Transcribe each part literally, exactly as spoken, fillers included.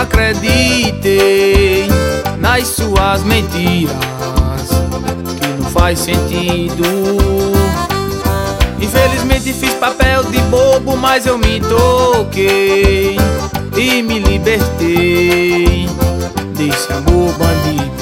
acreditei nas suas mentiras, que não faz sentido. Infelizmente fiz papel de bobo, mas eu me toquei e me libertei desse amor bandido.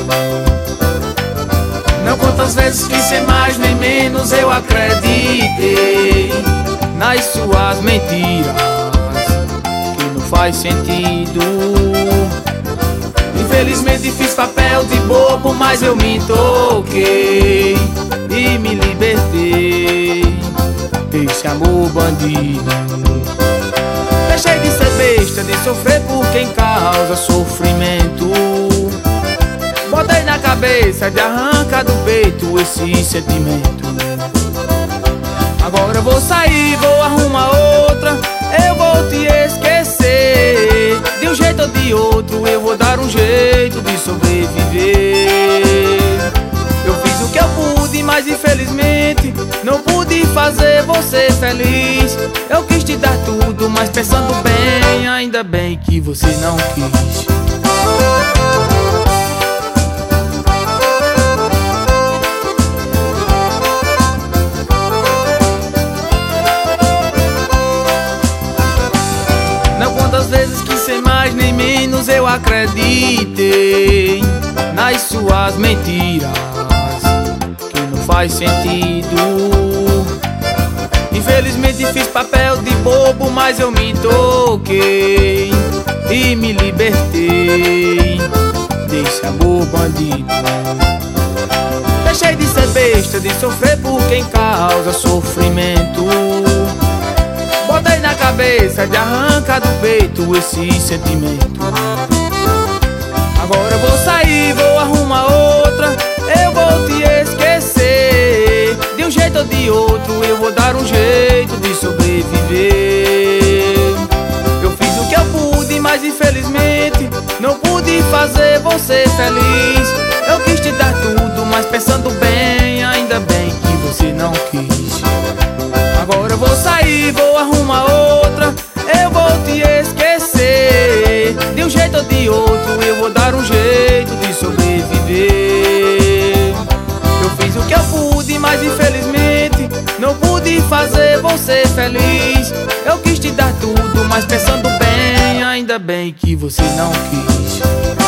Não quantas vezes quis ser mais nem menos, eu acreditei nas suas mentiras, que não faz sentido. Infelizmente fiz papel de bobo, mas eu me toquei e me libertei desse amor bandido. Deixei de ser besta, de sofrer por quem causa sofrimento. Botei na cabeça de arrancar do peito esse sentimento. Agora eu vou sair, vou arrumar outra, eu vou te esquecer. De um jeito ou de outro eu vou dar um jeito de sobreviver. Eu fiz o que eu pude, mas infelizmente não pude fazer você feliz. Eu quis te dar tudo, mas pensando bem, ainda bem que você não quis. Quantas vezes quis ser mais nem menos, eu acreditei nas suas mentiras, que não faz sentido. Infelizmente fiz papel de bobo, mas eu me toquei e me libertei desse amor bandido. Deixei de ser besta, de sofrer por quem causa sofrimento. Botei na cabeça de arrancar do peito esse sentimento. Agora eu vou sair, vou arrumar outra, eu vou te esquecer. De um jeito ou de outro eu vou dar um jeito de sobreviver. Eu fiz o que eu pude, mas infelizmente não pude fazer você feliz. Eu quis te dar tudo, mas pensando bem, ainda bem que você não quis. Agora eu vou sair, vou arrumar outra, eu vou te esquecer. De um jeito ou de outro eu vou dar um jeito de sobreviver. Eu fiz o que eu pude, mas infelizmente não pude fazer você feliz. Eu quis te dar tudo, mas pensando bem, ainda bem que você não quis.